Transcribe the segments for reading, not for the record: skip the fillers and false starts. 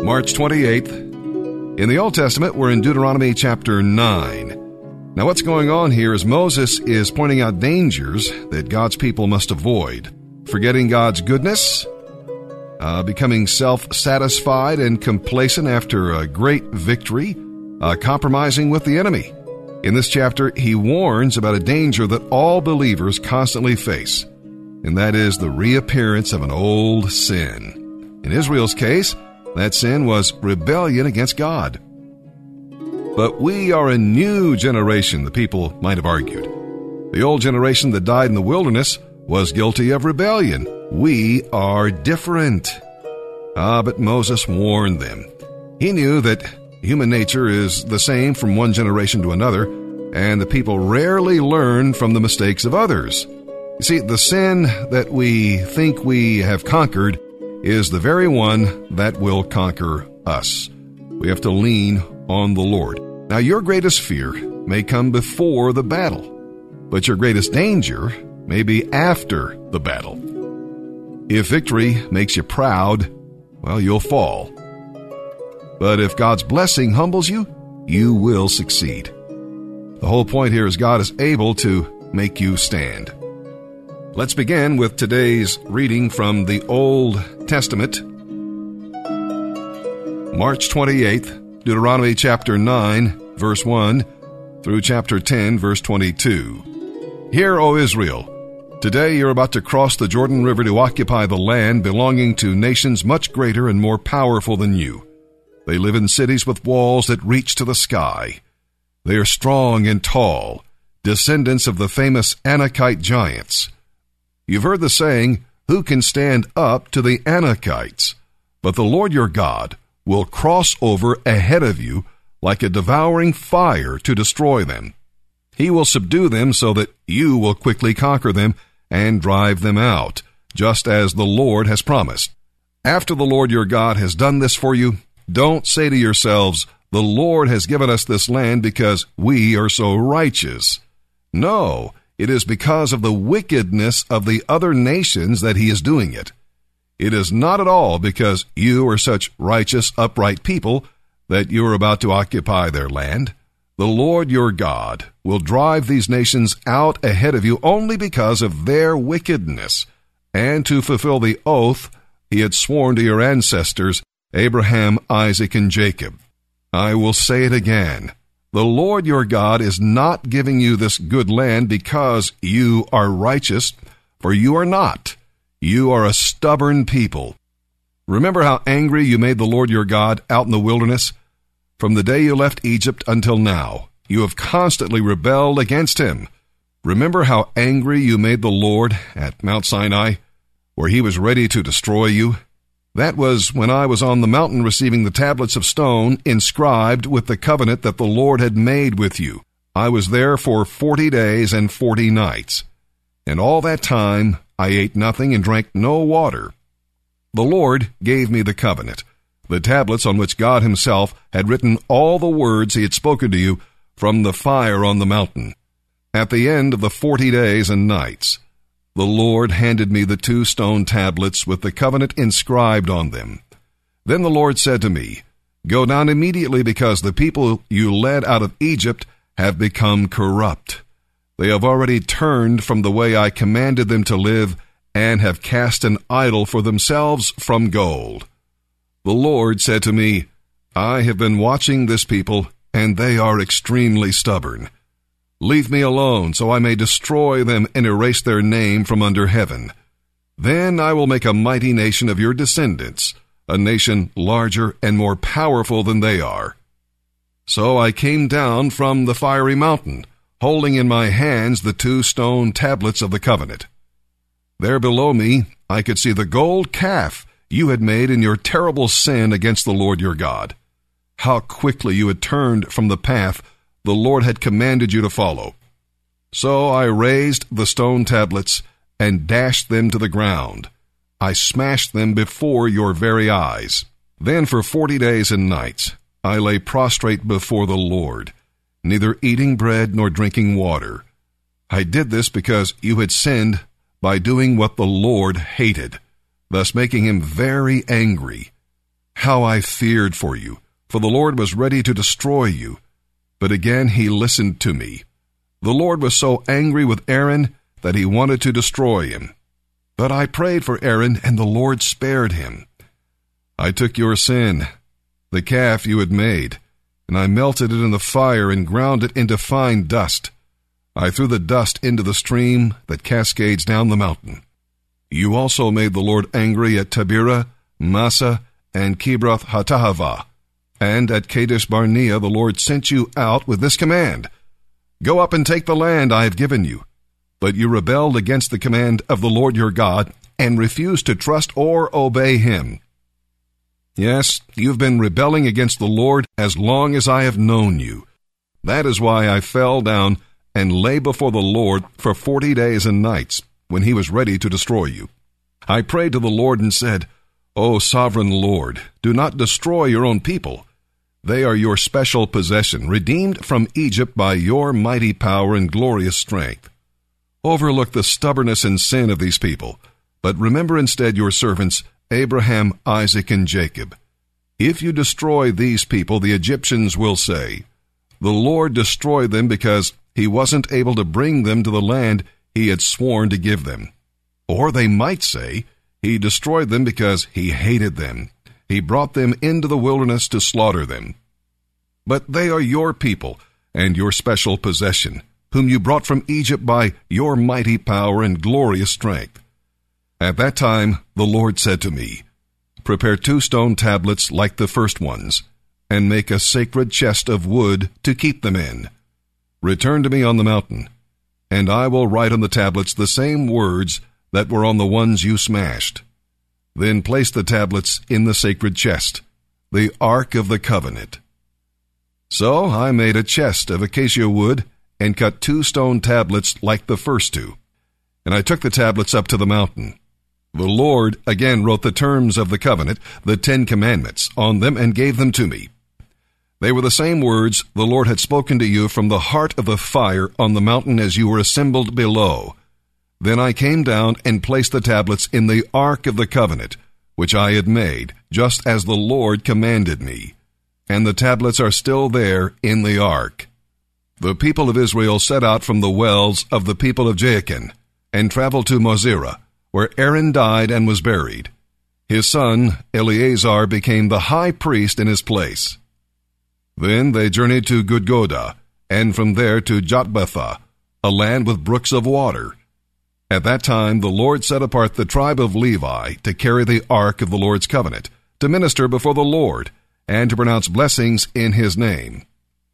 March 28th. In the Old Testament, we're in Deuteronomy chapter 9. Now, what's going on here is Moses is pointing out dangers that God's people must avoid. Forgetting God's goodness, becoming self-satisfied and complacent after a great victory, compromising with the enemy. In this chapter, he warns about a danger that all believers constantly face, and that is the reappearance of an old sin. In Israel's case, that sin was rebellion against God. But we are a new generation, the people might have argued. The old generation that died in the wilderness was guilty of rebellion. We are different. But Moses warned them. He knew that human nature is the same from one generation to another, and the people rarely learn from the mistakes of others. You see, the sin that we think we have conquered is the very one that will conquer us. We have to lean on the Lord. Now, your greatest fear may come before the battle, but your greatest danger may be after the battle. If victory makes you proud, well, you'll fall. But if God's blessing humbles you, you will succeed. The whole point here is God is able to make you stand. Let's begin with today's reading from the Old Testament. March 28th, Deuteronomy chapter 9, verse 1, through chapter 10, verse 22. Hear, O Israel, today you're about to cross the Jordan River to occupy the land belonging to nations much greater and more powerful than you. They live in cities with walls that reach to the sky. They are strong and tall, descendants of the famous Anakite giants. You've heard the saying, who can stand up to the Anakites? But the Lord your God will cross over ahead of you like a devouring fire to destroy them. He will subdue them so that you will quickly conquer them and drive them out, just as the Lord has promised. After the Lord your God has done this for you, don't say to yourselves, the Lord has given us this land because we are so righteous. No, it is because of the wickedness of the other nations that he is doing it. It is not at all because you are such righteous, upright people that you are about to occupy their land. The Lord your God will drive these nations out ahead of you only because of their wickedness, and to fulfill the oath he had sworn to your ancestors, Abraham, Isaac, and Jacob. I will say it again. The Lord your God is not giving you this good land because you are righteous, for you are not. You are a stubborn people. Remember how angry you made the Lord your God out in the wilderness? From the day you left Egypt until now, you have constantly rebelled against him. Remember how angry you made the Lord at Mount Sinai, where he was ready to destroy you? That was when I was on the mountain receiving the tablets of stone inscribed with the covenant that the Lord had made with you. I was there for 40 days and 40 nights. And all that time I ate nothing and drank no water. The Lord gave me the covenant, the tablets on which God himself had written all the words he had spoken to you from the fire on the mountain. At the end of the 40 days and nights, the Lord handed me the 2 stone tablets with the covenant inscribed on them. Then the Lord said to me, Go down immediately because the people you led out of Egypt have become corrupt. They have already turned from the way I commanded them to live and have cast an idol for themselves from gold. The Lord said to me, I have been watching this people, and they are extremely stubborn. Leave me alone, so I may destroy them and erase their name from under heaven. Then I will make a mighty nation of your descendants, a nation larger and more powerful than they are. So I came down from the fiery mountain, holding in my hands the 2 stone tablets of the covenant. There below me I could see the gold calf you had made in your terrible sin against the Lord your God. How quickly you had turned from the path the Lord had commanded you to follow. So I raised the stone tablets and dashed them to the ground. I smashed them before your very eyes. Then for 40 days and nights I lay prostrate before the Lord, neither eating bread nor drinking water. I did this because you had sinned by doing what the Lord hated, thus making him very angry. how I feared for you, for the Lord was ready to destroy you. But again he listened to me. The Lord was so angry with Aaron that he wanted to destroy him. But I prayed for Aaron, and the Lord spared him. I took your sin, the calf you had made, and I melted it in the fire and ground it into fine dust. I threw the dust into the stream that cascades down the mountain. You also made the Lord angry at Taberah, Massa, and Kibroth Hattahavah. And at Kadesh Barnea the Lord sent you out with this command: Go up and take the land I have given you. But you rebelled against the command of the Lord your God, and refused to trust or obey him. Yes, you've been rebelling against the Lord as long as I have known you. That is why I fell down and lay before the Lord for 40 days and nights, when he was ready to destroy you. I prayed to the Lord and said, O sovereign Lord, do not destroy your own people. They are your special possession, redeemed from Egypt by your mighty power and glorious strength. Overlook the stubbornness and sin of these people, but remember instead your servants Abraham, Isaac, and Jacob. If you destroy these people, the Egyptians will say, The Lord destroyed them because he wasn't able to bring them to the land he had sworn to give them. Or they might say, He destroyed them because he hated them. He brought them into the wilderness to slaughter them. But they are your people and your special possession, whom you brought from Egypt by your mighty power and glorious strength. At that time the Lord said to me, Prepare 2 stone tablets like the first ones, and make a sacred chest of wood to keep them in. Return to me on the mountain, and I will write on the tablets the same words that were on the ones you smashed. Then place the tablets in the sacred chest, the Ark of the Covenant. So I made a chest of acacia wood and cut 2 stone tablets like the first 2. And I took the tablets up to the mountain. The Lord again wrote the terms of the covenant, the 10 commandments, on them and gave them to me. They were the same words the Lord had spoken to you from the heart of the fire on the mountain as you were assembled below. Then I came down and placed the tablets in the Ark of the Covenant, which I had made, just as the Lord commanded me. And the tablets are still there in the Ark. The people of Israel set out from the wells of the people of Jaakan, and traveled to Mosera, where Aaron died and was buried. His son Eleazar became the high priest in his place. Then they journeyed to Gudgodah, and from there to Jotbathah, a land with brooks of water. At that time the Lord set apart the tribe of Levi to carry the ark of the Lord's covenant, to minister before the Lord, and to pronounce blessings in his name.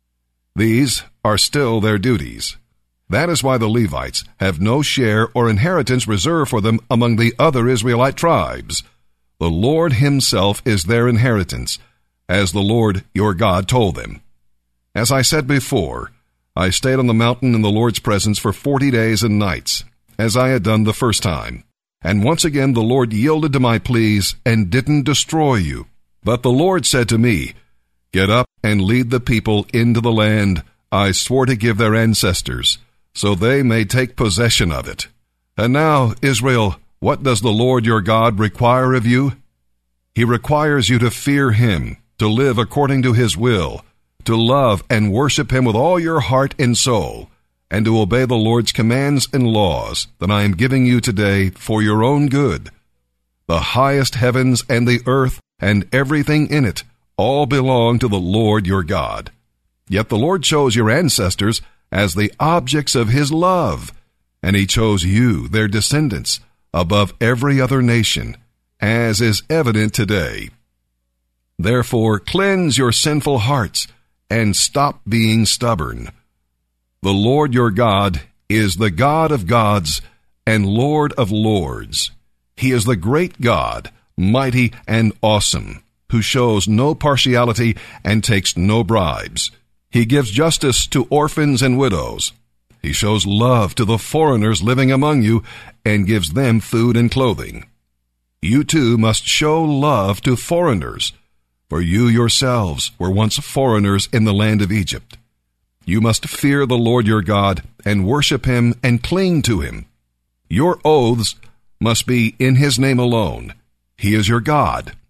These are still their duties. That is why the Levites have no share or inheritance reserved for them among the other Israelite tribes. The Lord himself is their inheritance, as the Lord your God told them. As I said before, I stayed on the mountain in the Lord's presence for 40 days and nights, as I had done the first time. And once again the Lord yielded to my pleas and didn't destroy you. But the Lord said to me, Get up and lead the people into the land I swore to give their ancestors, so they may take possession of it. And now, Israel, what does the Lord your God require of you? He requires you to fear him, to live according to his will, to love and worship him with all your heart and soul, and to obey the Lord's commands and laws that I am giving you today for your own good. The highest heavens and the earth and everything in it all belong to the Lord your God. Yet the Lord chose your ancestors as the objects of his love, and he chose you, their descendants, above every other nation, as is evident today. Therefore, cleanse your sinful hearts and stop being stubborn. The Lord your God is the God of gods and Lord of lords. He is the great God, mighty and awesome, who shows no partiality and takes no bribes. He gives justice to orphans and widows. He shows love to the foreigners living among you and gives them food and clothing. You too must show love to foreigners, for you yourselves were once foreigners in the land of Egypt. You must fear the Lord your God and worship him and cling to him. Your oaths must be in his name alone. He is your God,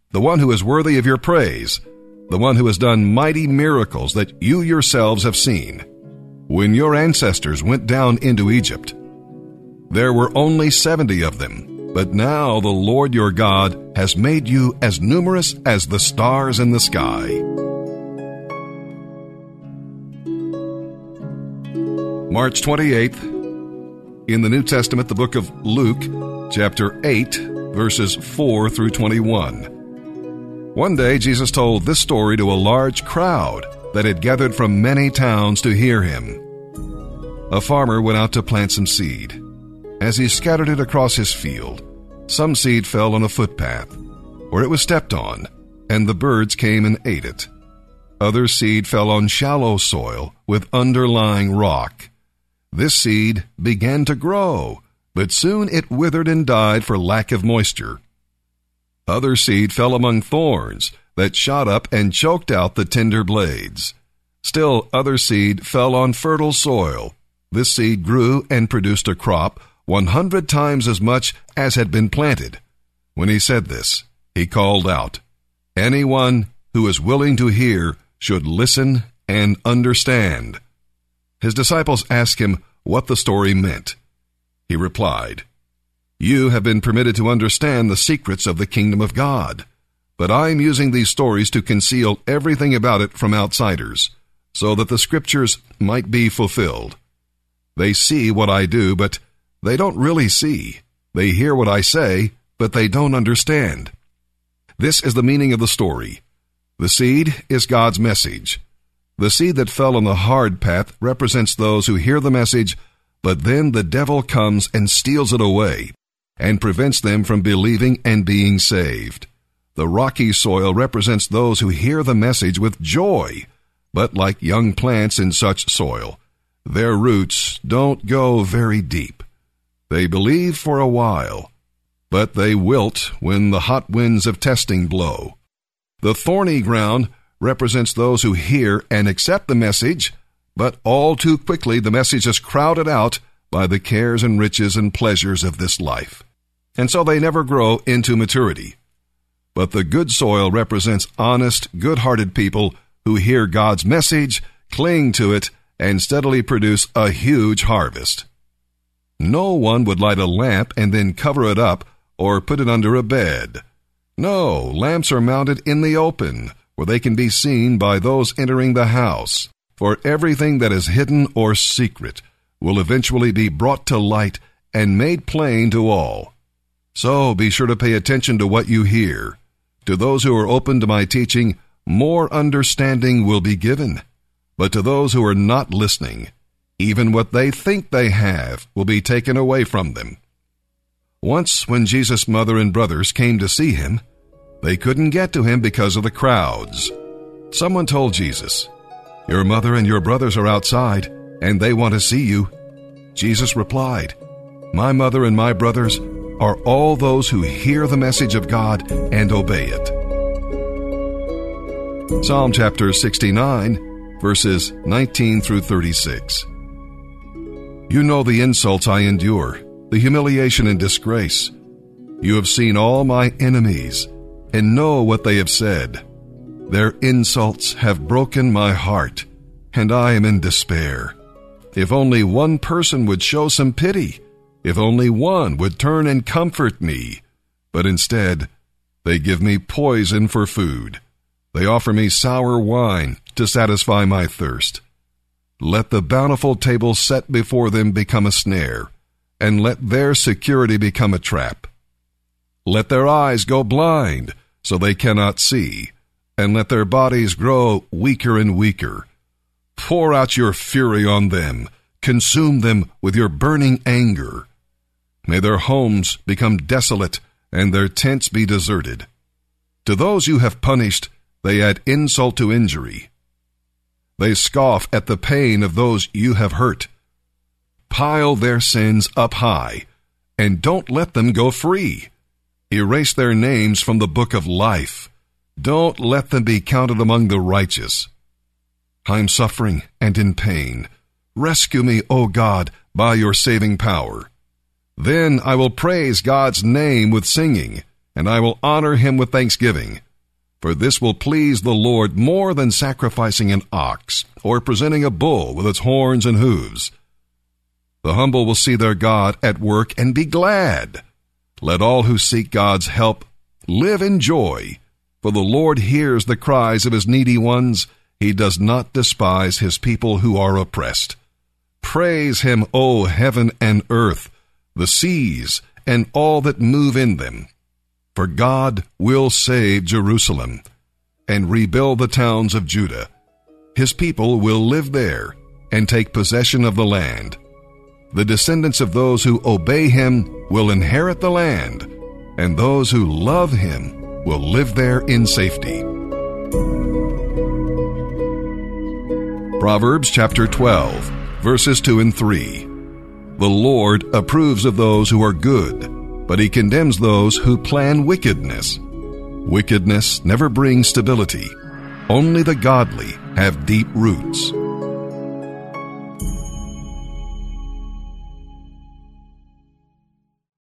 the one who is worthy of your praise, the one who has done mighty miracles that you yourselves have seen. When your ancestors went down into Egypt, there were only 70 of them, but now the Lord your God has made you as numerous as the stars in the sky. March 28th, in the New Testament, the book of Luke, chapter 8, verses 4 through 21. One day, Jesus told this story to a large crowd that had gathered from many towns to hear him. A farmer went out to plant some seed. As he scattered it across his field, some seed fell on a footpath, where it was stepped on, and the birds came and ate it. Other seed fell on shallow soil with underlying rock. This seed began to grow, but soon it withered and died for lack of moisture. Other seed fell among thorns that shot up and choked out the tender blades. Still other seed fell on fertile soil. This seed grew and produced a crop 100 times as much as had been planted. When he said this, he called out, "Anyone who is willing to hear should listen and understand." His disciples asked him what the story meant. He replied, "You have been permitted to understand the secrets of the kingdom of God, but I am using these stories to conceal everything about it from outsiders, so that the scriptures might be fulfilled. They see what I do, but they don't really see. They hear what I say, but they don't understand." This is the meaning of the story. The seed is God's message. The seed that fell on the hard path represents those who hear the message, but then the devil comes and steals it away and prevents them from believing and being saved. The rocky soil represents those who hear the message with joy, but like young plants in such soil, their roots don't go very deep. They believe for a while, but they wilt when the hot winds of testing blow. The thorny ground represents those who hear and accept the message, but all too quickly the message is crowded out by the cares and riches and pleasures of this life, and so they never grow into maturity. But the good soil represents honest, good-hearted people who hear God's message, cling to it, and steadily produce a huge harvest. No one would light a lamp and then cover it up or put it under a bed. No, lamps are mounted in the open, where they can be seen by those entering the house. For everything that is hidden or secret will eventually be brought to light and made plain to all. So be sure to pay attention to what you hear. To those who are open to my teaching, more understanding will be given. But to those who are not listening, even what they think they have will be taken away from them. Once, when Jesus' mother and brothers came to see him, they couldn't get to him because of the crowds. Someone told Jesus, "Your mother and your brothers are outside, and they want to see you." Jesus replied, "My mother and my brothers are all those who hear the message of God and obey it." Psalm chapter 69, verses 19 through 36. You know the insults I endure, the humiliation and disgrace. You have seen all my enemies, and know what they have said. Their insults have broken my heart, and I am in despair. If only one person would show some pity, if only one would turn and comfort me. But instead, they give me poison for food. They offer me sour wine to satisfy my thirst. Let the bountiful table set before them become a snare, and let their security become a trap. Let their eyes go blind, so they cannot see, and let their bodies grow weaker and weaker. Pour out your fury on them, consume them with your burning anger. May their homes become desolate, and their tents be deserted. To those you have punished, they add insult to injury. They scoff at the pain of those you have hurt. Pile their sins up high, and don't let them go free. Erase their names from the book of life. Don't let them be counted among the righteous. I'm suffering and in pain. Rescue me, O God, by your saving power. Then I will praise God's name with singing, and I will honor him with thanksgiving. For this will please the Lord more than sacrificing an ox or presenting a bull with its horns and hooves. The humble will see their God at work and be glad. Let all who seek God's help live in joy, for the Lord hears the cries of his needy ones. He does not despise his people who are oppressed. Praise him, O heaven and earth, the seas, and all that move in them. For God will save Jerusalem and rebuild the towns of Judah. His people will live there and take possession of the land. The descendants of those who obey him will inherit the land, and those who love him will live there in safety. Proverbs chapter 12, verses 2 and 3. The Lord approves of those who are good, but he condemns those who plan wickedness. Wickedness never brings stability. Only the godly have deep roots.